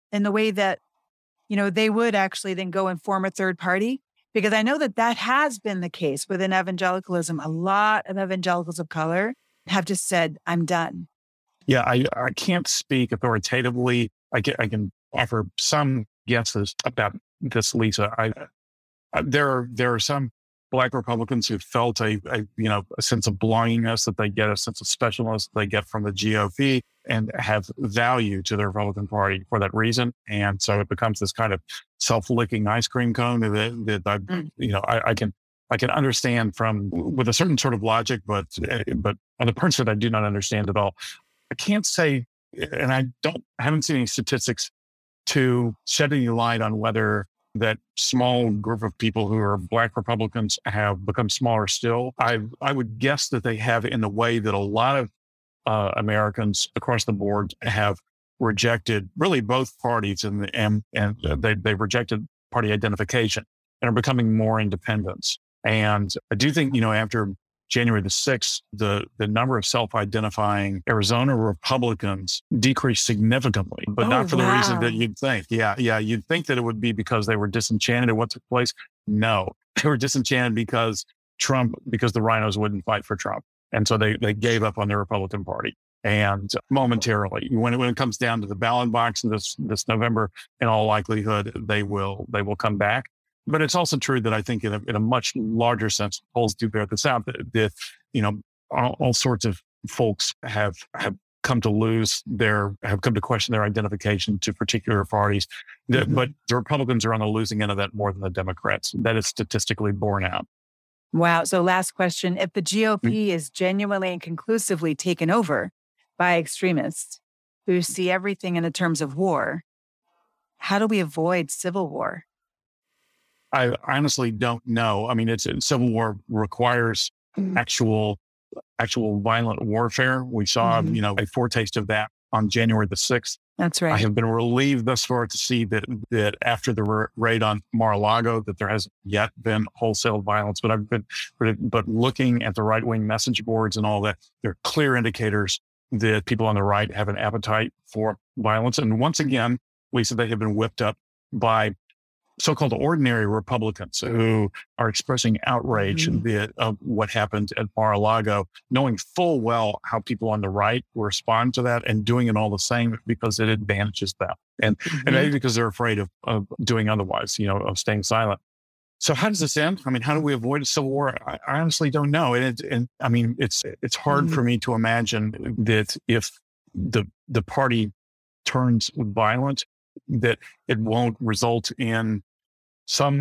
they would actually then go and form a third party? Because I know that has been the case within evangelicalism. A lot of evangelicals of color have just said, I'm done. Yeah, I can't speak authoritatively. I can offer some guesses about this, Lisa. There are some Black Republicans who felt a sense of belongingness that they get, a sense of specialness that they get from the GOP, and have value to the Republican Party for that reason. And so it becomes this kind of self-licking ice cream cone that I can understand with a certain sort of logic, but on the parts that I do not understand at all. I can't say, and I haven't seen any statistics to shed any light on whether that small group of people who are Black Republicans have become smaller still. I would guess that they have, in the way that a lot of Americans across the board have rejected really both parties, and they've rejected party identification and are becoming more independents. And I do think, after January the 6th, the number of self-identifying Arizona Republicans decreased significantly, but not for the reason that you'd think. Yeah. You'd think that it would be because they were disenchanted at what took place. No, they were disenchanted because the rhinos wouldn't fight for Trump. And so they gave up on the Republican Party. And momentarily, when it comes down to the ballot box in this November, in all likelihood, they will come back. But it's also true that I think in a much larger sense, polls do bear this out, that all sorts of folks have come to question their identification to particular parties. But the Republicans are on the losing end of that more than the Democrats. That is statistically borne out. Wow. So last question. If the GOP is genuinely and conclusively taken over by extremists who see everything in the terms of war, how do we avoid civil war? I honestly don't know. I mean, civil war requires actual violent warfare. We saw, a foretaste of that on January the 6th. That's right. I have been relieved thus far to see that after the raid on Mar-a-Lago, that there hasn't yet been wholesale violence. But looking at the right-wing message boards and all that, there are clear indicators that people on the right have an appetite for violence. And once again, Lisa, they have been whipped up by so-called ordinary Republicans who are expressing outrage of what happened at Mar-a-Lago, knowing full well how people on the right respond to that and doing it all the same because it advantages them. And maybe because they're afraid of doing otherwise, of staying silent. So how does this end? I mean, how do we avoid a civil war? I honestly don't know. And I mean, it's hard for me to imagine that if the party turns violent, that it won't result in some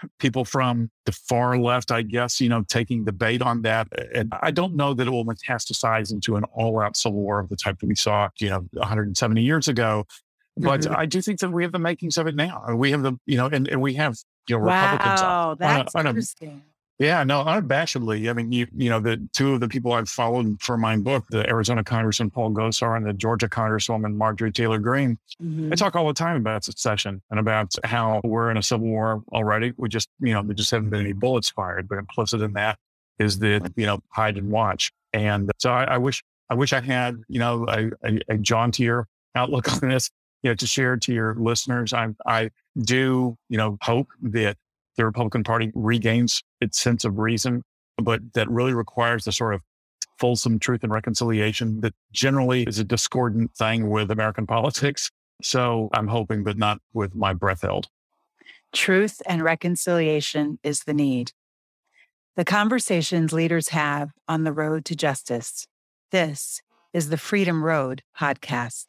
people from the far left, I guess, taking debate on that. And I don't know that it will metastasize into an all-out civil war of the type that we saw, 170 years ago. But I do think that we have the makings of it now. We have and we have, Republicans. Wow, that's interesting. Yeah, no, unabashedly. I mean, the two of the people I've followed for my book, the Arizona Congressman Paul Gosar and the Georgia Congresswoman Marjorie Taylor Greene, they talk all the time about secession and about how we're in a civil war already. We just, there just haven't been any bullets fired, but implicit in that is the, hide and watch. And so I wish I had, a jauntier outlook on this, to share to your listeners. I do, hope that the Republican Party regains its sense of reason, but that really requires the sort of fulsome truth and reconciliation that generally is a discordant thing with American politics. So I'm hoping, but not with my breath held. Truth and reconciliation is the need. The conversations leaders have on the road to justice. This is the Freedom Road podcast.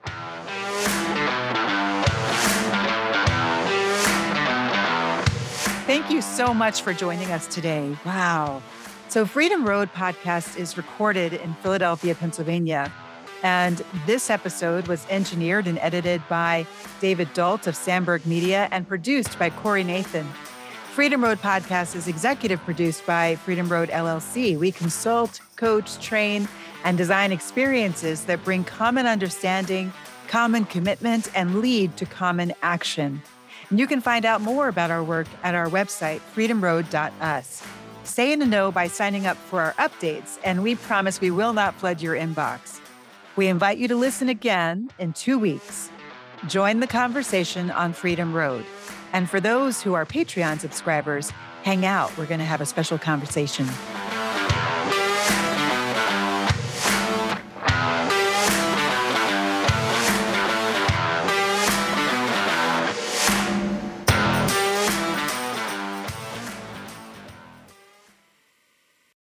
Thank you so much for joining us today. Wow. So Freedom Road podcast is recorded in Philadelphia, Pennsylvania. And this episode was engineered and edited by David Dalt of Sandberg Media and produced by Corey Nathan. Freedom Road podcast is executive produced by Freedom Road LLC. We consult, coach, train, and design experiences that bring common understanding, common commitment, and lead to common action. And you can find out more about our work at our website, freedomroad.us. Stay in the know by signing up for our updates, and we promise we will not flood your inbox. We invite you to listen again in 2 weeks. Join the conversation on Freedom Road. And for those who are Patreon subscribers, hang out. We're going to have a special conversation.